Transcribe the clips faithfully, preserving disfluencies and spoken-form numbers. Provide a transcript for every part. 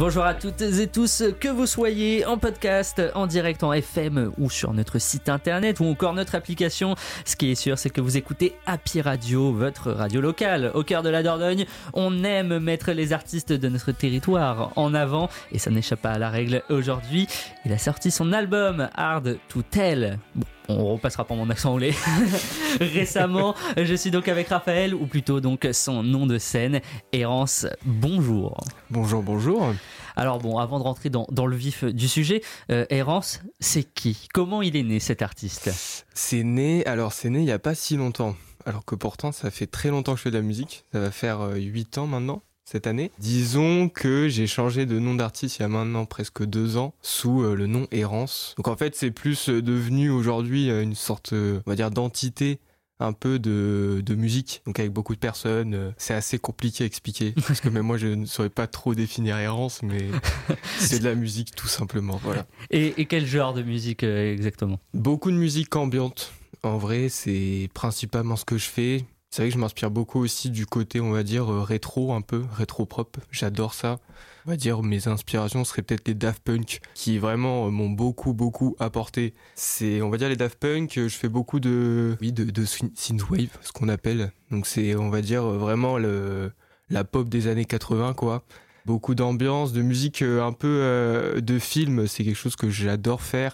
Bonjour à toutes et tous, que vous soyez en podcast, en direct en F M ou sur notre site internet ou encore notre application. Ce qui est sûr, c'est que vous écoutez Happy Radio, votre radio locale. Au cœur de la Dordogne, on aime mettre les artistes de notre territoire en avant et ça n'échappe pas à la règle aujourd'hui. Il a sorti son album Hard to Tell. Bon, on repassera pour mon accent anglais. Récemment, je suis donc avec Raphaël, ou plutôt donc son nom de scène, Errance. Bonjour. Bonjour, bonjour. Alors bon, avant de rentrer dans, dans le vif du sujet, euh, Errance, c'est qui ? Comment il est né cet artiste ? C'est né, alors c'est né il n'y a pas si longtemps. Alors que pourtant, ça fait très longtemps que je fais de la musique. Ça va faire euh, huit ans maintenant. Cette année. Disons que j'ai changé de nom d'artiste il y a maintenant presque deux ans sous euh, le nom Errance. Donc en fait c'est plus euh, devenu aujourd'hui euh, une sorte, euh, on va dire, d'entité un peu de, de musique. Donc avec beaucoup de personnes, euh, c'est assez compliqué à expliquer. Parce que même moi je ne saurais pas trop définir Errance, mais c'est de la musique tout simplement. Voilà. Et, et quel genre de musique euh, exactement ? Beaucoup de musique ambiante. En vrai c'est principalement ce que je fais. C'est vrai que je m'inspire beaucoup aussi du côté, on va dire, euh, rétro un peu, rétro-pop. J'adore ça. On va dire mes inspirations seraient peut-être les Daft Punk, qui vraiment euh, m'ont beaucoup, beaucoup apporté. C'est, on va dire, les Daft Punk, euh, je fais beaucoup de, oui, de, de synthwave, ce qu'on appelle. Donc c'est, on va dire, euh, vraiment le, la pop des années quatre-vingts, quoi. Beaucoup d'ambiance, de musique euh, un peu euh, de film, c'est quelque chose que j'adore faire.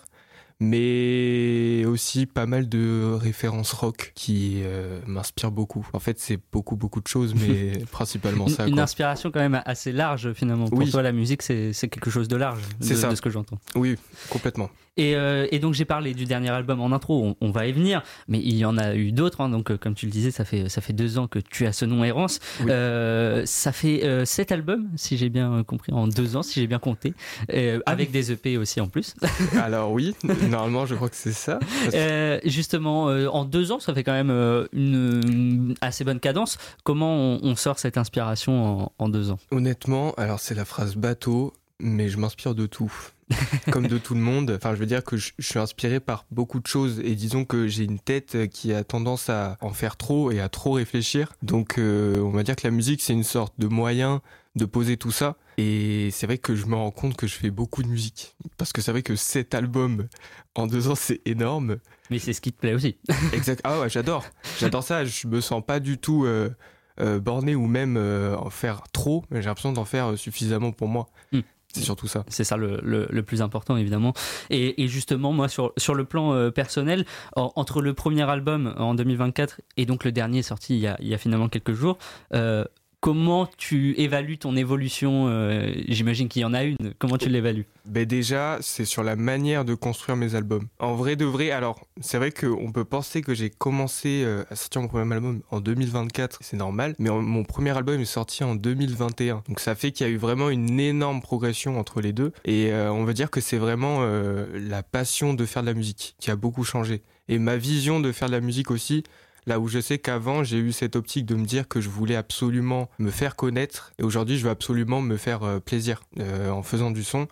Mais aussi pas mal de références rock qui euh, m'inspirent beaucoup. En fait, c'est beaucoup, beaucoup de choses, mais principalement ça. Une quoi. inspiration quand même assez large finalement. Pour oui. toi, la musique, c'est, c'est quelque chose de large, c'est de, ça. de ce que j'entends. Oui, complètement. Et, euh, et donc j'ai parlé du dernier album en intro, on, on va y venir, mais il y en a eu d'autres, hein, donc euh, comme tu le disais, ça fait, ça fait deux ans que tu as ce nom Errance. Oui. Euh, ça fait euh, sept albums, si j'ai bien compris, en deux ans, si j'ai bien compté, euh, Ah avec oui. des E P aussi en plus. Alors oui, normalement je crois que c'est ça. Euh, justement, euh, en deux ans, ça fait quand même euh, une, une assez bonne cadence. Comment on, on sort cette inspiration en, en deux ans ? Honnêtement, alors c'est la phrase bateau, mais je m'inspire de tout. Comme de tout le monde. Enfin, je veux dire que je, je suis inspiré par beaucoup de choses et disons que j'ai une tête qui a tendance à en faire trop et à trop réfléchir. Donc, euh, on va dire que la musique, c'est une sorte de moyen de poser tout ça. Et c'est vrai que je me rends compte que je fais beaucoup de musique. Parce que c'est vrai que sept albums en deux ans, c'est énorme. Mais c'est ce qui te plaît aussi. Exact. Ah ouais, j'adore. J'adore ça. Je me sens pas du tout euh, euh, borné ou même euh, en faire trop. J'ai l'impression d'en faire suffisamment pour moi. Mm. C'est surtout ça. C'est ça le, le, le plus important, évidemment. Et, et justement, moi, sur, sur le plan euh, personnel, en, entre le premier album en deux mille vingt-quatre et donc le dernier sorti il y a, il y a finalement quelques jours, euh, comment tu évalues ton évolution ? euh, J'imagine qu'il y en a une. Comment tu l'évalues ? Ben déjà, c'est sur la manière de construire mes albums. En vrai de vrai, alors, c'est vrai qu'on peut penser que j'ai commencé euh, à sortir mon premier album en deux mille vingt-quatre, c'est normal, mais en, mon premier album est sorti en deux mille vingt et un. Donc ça fait qu'il y a eu vraiment une énorme progression entre les deux. Et euh, on va dire que c'est vraiment euh, la passion de faire de la musique qui a beaucoup changé. Et ma vision de faire de la musique aussi. Là où je sais qu'avant, j'ai eu cette optique de me dire que je voulais absolument me faire connaître. Et aujourd'hui, je veux absolument me faire euh, plaisir euh, en faisant du son.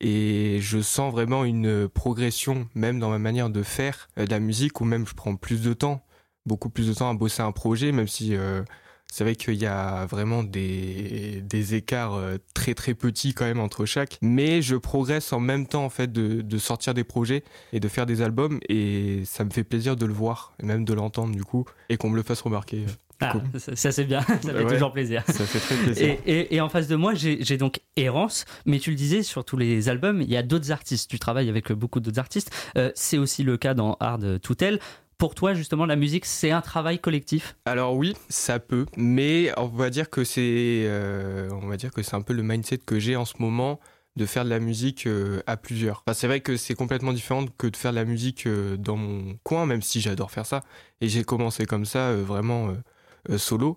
Et je sens vraiment une progression, même dans ma manière de faire euh, de la musique, où même je prends plus de temps, beaucoup plus de temps à bosser un projet, même si euh, c'est vrai qu'il y a vraiment des, des écarts euh, très très petits quand même entre chaque. Mais je progresse en même temps en fait de, de sortir des projets et de faire des albums, et ça me fait plaisir de le voir, et même de l'entendre du coup, et qu'on me le fasse remarquer. Ah, cool. ça, ça c'est bien, ça fait ouais, toujours plaisir. Ça fait très plaisir. Et, et, et en face de moi, j'ai, j'ai donc Errance, mais tu le disais, sur tous les albums, il y a d'autres artistes. Tu travailles avec beaucoup d'autres artistes. Euh, c'est aussi le cas dans Hard to Tell. Pour toi, justement, la musique, c'est un travail collectif ? Alors oui, ça peut, mais on va dire que c'est, euh, on va dire que c'est un peu le mindset que j'ai en ce moment, de faire de la musique euh, à plusieurs. Enfin, c'est vrai que c'est complètement différent que de faire de la musique euh, dans mon coin, même si j'adore faire ça. Et j'ai commencé comme ça, euh, vraiment... Euh, Euh, solo,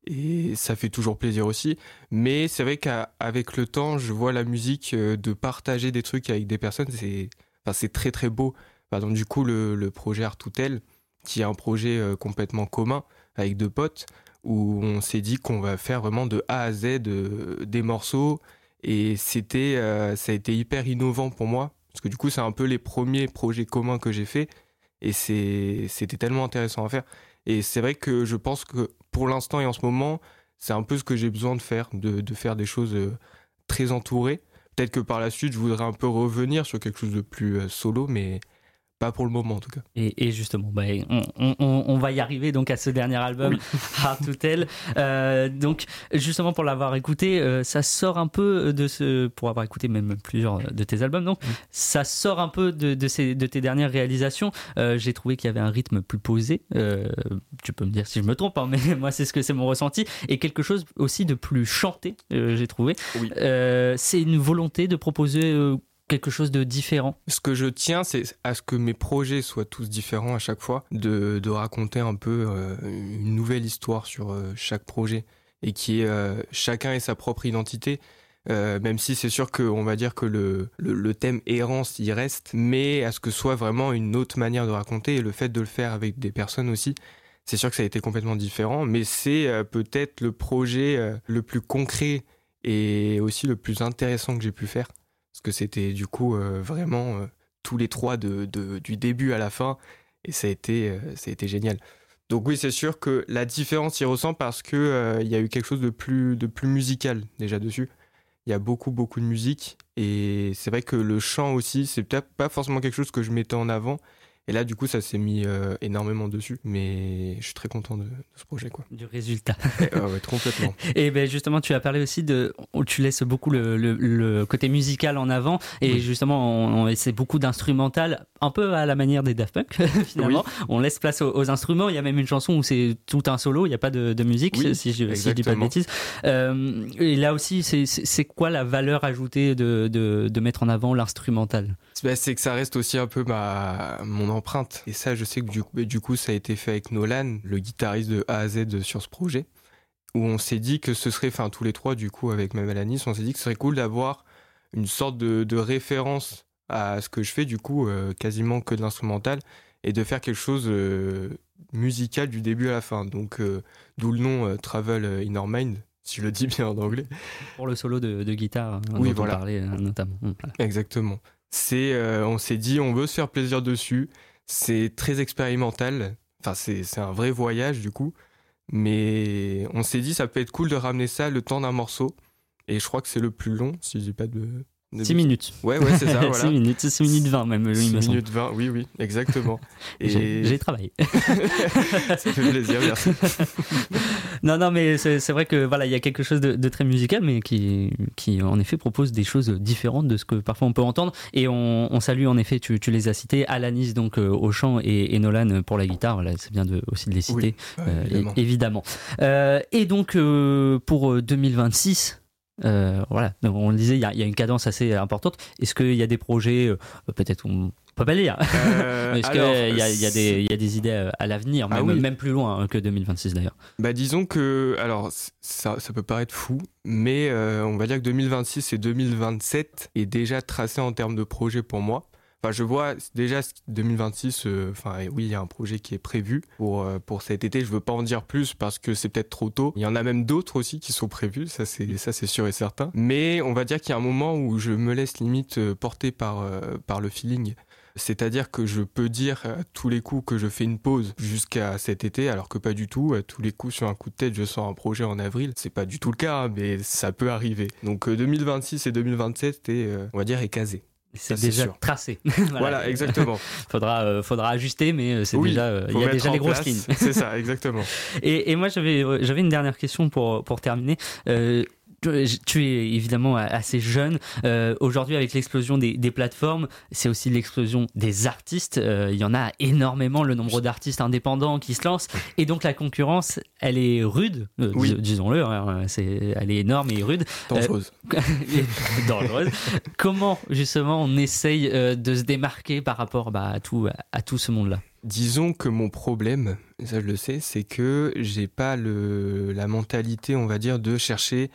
et ça fait toujours plaisir aussi, mais c'est vrai qu'avec le temps je vois la musique euh, de partager des trucs avec des personnes, c'est, enfin, c'est très très beau. Par exemple, du coup le, le projet Hard to Tell, qui est un projet euh, complètement commun avec deux potes, où on s'est dit qu'on va faire vraiment de A à Z euh, des morceaux, et c'était euh, ça a été hyper innovant pour moi, parce que du coup c'est un peu les premiers projets communs que j'ai fait, et c'est, c'était tellement intéressant à faire. Et c'est vrai que je pense que pour l'instant et en ce moment, c'est un peu ce que j'ai besoin de faire, de, de faire des choses très entourées. peut-être que par la suite, je voudrais un peu revenir sur quelque chose de plus euh, solo, mais pas pour le moment en tout cas. Et, et justement, bah, on, on, on va y arriver donc à ce dernier album, oui. Hard to Tell. Euh, donc justement pour l'avoir écouté, euh, ça sort un peu de ce, pour avoir écouté même plusieurs de tes albums, donc oui. ça sort un peu de, de, ces, de tes dernières réalisations. Euh, j'ai trouvé qu'il y avait un rythme plus posé. Euh, tu peux me dire si je me trompe, hein, mais moi c'est ce que c'est mon ressenti, et quelque chose aussi de plus chanté. Euh, j'ai trouvé. Oui. Euh, c'est une volonté de proposer. Euh, quelque chose de différent. Ce que je tiens, c'est à ce que mes projets soient tous différents à chaque fois, de, de raconter un peu euh, une nouvelle histoire sur euh, chaque projet et qui est euh, chacun ait sa propre identité. Euh, même si c'est sûr qu'on va dire que le, le, le thème errance y reste, mais à ce que ce soit vraiment une autre manière de raconter, et le fait de le faire avec des personnes aussi, c'est sûr que ça a été complètement différent, mais c'est euh, peut-être le projet euh, le plus concret et aussi le plus intéressant que j'ai pu faire. Parce que c'était du coup euh, vraiment euh, tous les trois de, de, du début à la fin, et ça a été, euh, ça a été génial. Donc oui, c'est sûr que la différence y ressent parce qu'il euh, y a eu quelque chose de plus, de plus musical déjà dessus. Il y a beaucoup, beaucoup de musique, et c'est vrai que le chant aussi, c'est peut-être pas forcément quelque chose que je mettais en avant. Et là, du coup, ça s'est mis euh, énormément dessus. Mais je suis très content de, de ce projet, quoi. Du résultat. Et, ouais, ouais, complètement. Et ben justement, tu as parlé aussi de... Tu laisses beaucoup le, le, le côté musical en avant. Et oui. justement, on, on, c'est beaucoup d'instrumental, un peu à la manière des Daft Punk, finalement. Oui. On laisse place aux, aux instruments. Il y a même une chanson où c'est tout un solo. Il n'y a pas de, de musique, oui, si, je, si je dis pas de bêtises. Euh, et là aussi, c'est, c'est quoi la valeur ajoutée de, de, de mettre en avant l'instrumental ? Ben, c'est que ça reste aussi un peu ma, mon empreinte. Et ça, je sais que du coup, du coup, ça a été fait avec Nolan, le guitariste de A à Z sur ce projet, où on s'est dit que ce serait, enfin tous les trois, du coup, avec même Alanis, on s'est dit que ce serait cool d'avoir une sorte de, de référence à ce que je fais, du coup, euh, quasiment que de l'instrumental, et de faire quelque chose euh, musical du début à la fin. Donc, euh, d'où le nom euh, Travel in Our Mind, si je le dis bien en anglais. Pour le solo de, de guitare, hein, oui, dont voilà. on parlait notamment. Voilà. Exactement. C'est, euh, on s'est dit, on veut se faire plaisir dessus. C'est très expérimental. Enfin, c'est, c'est un vrai voyage, du coup. Mais on s'est dit, ça peut être cool de ramener ça le temps d'un morceau. Et je crois que c'est le plus long, si je dis pas de... six minutes. Ouais, ouais, c'est ça, voilà. six minutes, six minutes vingt même, six minutes vingt, oui, oui, exactement. Et j'ai, j'ai travaillé. Ça fait plaisir, merci. Non, non, mais c'est, c'est vrai que voilà, il y a quelque chose de, de très musical, mais qui, qui en effet propose des choses différentes de ce que parfois on peut entendre. Et on, on salue en effet, tu, tu les as cités, Alanis donc euh, au chant et, et Nolan pour la guitare. Voilà, c'est bien de, aussi de les citer, oui, euh, évidemment. Et, évidemment. Euh, et donc euh, pour deux mille vingt-six. Euh, voilà, donc on le disait, il y, y a une cadence assez importante. Est-ce qu'il y a des projets, euh, peut-être on peut pas le dire, euh, est-ce qu'il y, y, y, y a des idées à l'avenir, même, ah oui. même plus loin hein, que deux mille vingt-six d'ailleurs? Bah disons que, alors ça, ça peut paraître fou, mais euh, on va dire que deux mille vingt-six et deux mille vingt-sept est déjà tracé en termes de projet pour moi. Enfin, je vois déjà deux mille vingt-six, euh, enfin oui, il y a un projet qui est prévu pour, euh, pour cet été. Je veux pas en dire plus parce que c'est peut-être trop tôt. Il y en a même d'autres aussi qui sont prévus, ça c'est, ça c'est sûr et certain. Mais on va dire qu'il y a un moment où je me laisse limite porter par, euh, par le feeling. C'est-à-dire que je peux dire à tous les coups que je fais une pause jusqu'à cet été, alors que pas du tout. À tous les coups, sur un coup de tête, je sors un projet en avril. C'est pas du tout le cas, hein, mais ça peut arriver. Donc deux mille vingt-six et deux mille vingt-sept, est, euh, on va dire, est casé. C'est ça, déjà c'est tracé. voilà. voilà, exactement. faudra, euh, faudra ajuster, mais c'est oui, déjà, il euh, y a déjà les grosses place. lignes. C'est ça, exactement. et, et moi, j'avais, j'avais une dernière question pour, pour terminer. Euh, Tu es évidemment assez jeune. Euh, aujourd'hui, avec l'explosion des, des plateformes, c'est aussi l'explosion des artistes. Euh, il y en a énormément, le nombre d'artistes indépendants qui se lancent. Et donc, la concurrence, elle est rude, euh, oui. dis, disons-le. Hein, c'est, elle est énorme et rude. Dangereuse. Euh, dangereuse. Comment, justement, on essaye euh, de se démarquer par rapport bah, à, tout, à tout ce monde-là? Disons que mon problème, ça je le sais, c'est que j'ai pas le, la mentalité, on va dire, de chercher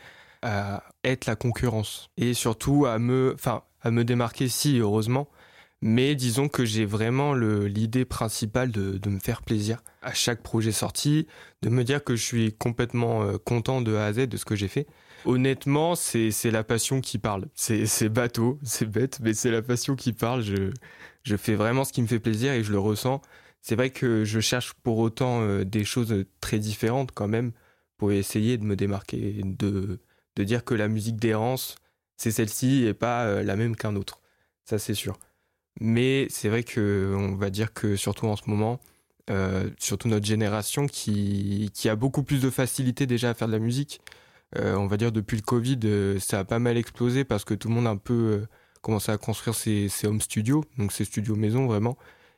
à être la concurrence et surtout à me, enfin, à me démarquer, si heureusement, mais disons que j'ai vraiment le, l'idée principale de, de me faire plaisir à chaque projet sorti, de me dire que je suis complètement euh, content de A à Z de ce que j'ai fait. Honnêtement, c'est, c'est la passion qui parle. C'est, c'est bateau, c'est bête, mais c'est la passion qui parle. Je, je fais vraiment ce qui me fait plaisir et je le ressens. C'est vrai que je cherche pour autant euh, des choses très différentes quand même pour essayer de me démarquer, de... de dire que la musique d'errance, c'est celle-ci et pas euh, la même qu'un autre. Ça, c'est sûr. Mais c'est vrai qu'on va dire que surtout en ce moment, euh, surtout notre génération qui, qui a beaucoup plus de facilité déjà à faire de la musique, euh, on va dire depuis le Covid, euh, ça a pas mal explosé parce que tout le monde a un peu euh, commencé à construire ses, ses home studios, donc ses studios maison vraiment,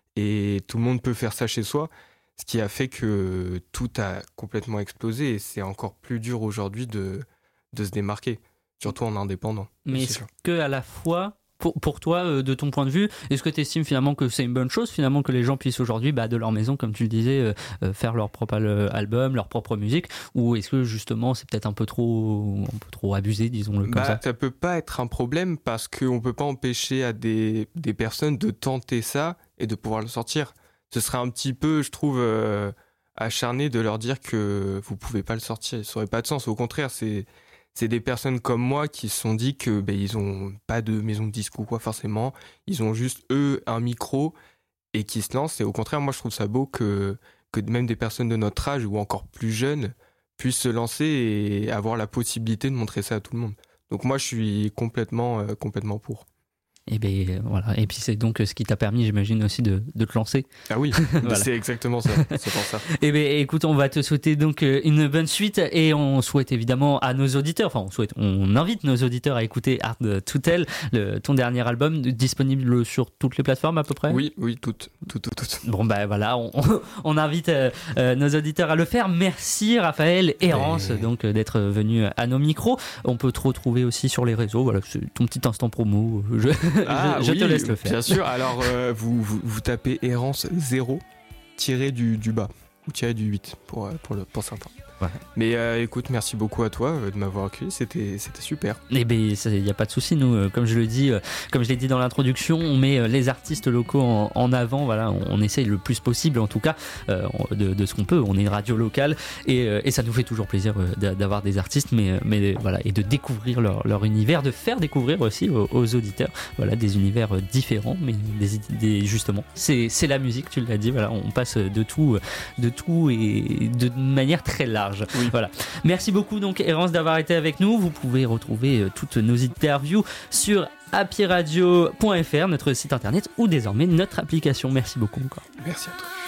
et tout le monde peut faire ça chez soi, ce qui a fait que tout a complètement explosé et c'est encore plus dur aujourd'hui de, de se démarquer, surtout en indépendant. Mais est-ce que à la fois... Pour, pour toi, euh, de ton point de vue, est-ce que tu estimes finalement que c'est une bonne chose, finalement, que les gens puissent aujourd'hui, bah, de leur maison, comme tu le disais, euh, euh, faire leur propre al- album, leur propre musique, ou est-ce que justement c'est peut-être un peu trop, un peu trop abusé, disons-le comme bah, ça? Ça peut pas être un problème parce qu'on peut pas empêcher à des, des personnes de tenter ça et de pouvoir le sortir. Ce serait un petit peu, je trouve, euh, acharné de leur dire que vous pouvez pas le sortir. Ça aurait pas de sens. Au contraire, c'est C'est des personnes comme moi qui se sont dit que ben, ils ont pas de maison de disque ou quoi forcément, ils ont juste eux un micro et qui se lancent. Et au contraire, moi je trouve ça beau que, que même des personnes de notre âge ou encore plus jeunes puissent se lancer et avoir la possibilité de montrer ça à tout le monde. Donc moi je suis complètement, euh, complètement pour. Et ben voilà. Et puis c'est donc ce qui t'a permis, j'imagine aussi, de, de te lancer. Ah oui, voilà. C'est exactement ça. C'est pour ça. Et ben écoute, on va te souhaiter donc une bonne suite et on souhaite évidemment à nos auditeurs, enfin on souhaite, on invite nos auditeurs à écouter Hard to Tell, le, ton dernier album, disponible sur toutes les plateformes à peu près. Oui, oui, toutes, toutes, toutes. toutes. Bon ben voilà, on, on invite euh, nos auditeurs à le faire. Merci Raphaël Herrance et... donc d'être venu à nos micros. On peut te retrouver aussi sur les réseaux. Voilà, c'est ton petit instant promo. Je... Ah, je, je oui, te laisse le faire. Bien sûr, alors euh, vous, vous, vous tapez Errance zéro tiré du, du bas, ou tiré du huit pour, pour, le, pour certains. Ouais. Mais euh, écoute, merci beaucoup à toi euh, de m'avoir accueilli, c'était, c'était super. Eh bien, il n'y a pas de souci, nous, euh, comme je le dis, euh, comme je l'ai dit dans l'introduction, on met euh, les artistes locaux en, en avant, voilà, on, on essaye le plus possible, en tout cas, euh, de, de ce qu'on peut. On est une radio locale et, euh, et ça nous fait toujours plaisir euh, d'avoir des artistes, mais, mais voilà, et de découvrir leur, leur univers, de faire découvrir aussi aux, aux auditeurs, voilà, des univers différents, mais des, des, justement, c'est, c'est la musique, tu l'as dit, voilà, on passe de tout, de tout et de manière très large. Oui. Voilà. Merci beaucoup donc Errance d'avoir été avec nous. Vous pouvez retrouver euh, toutes nos interviews sur happy radio point f r, notre site internet ou désormais notre application. Merci beaucoup encore. Merci à toi.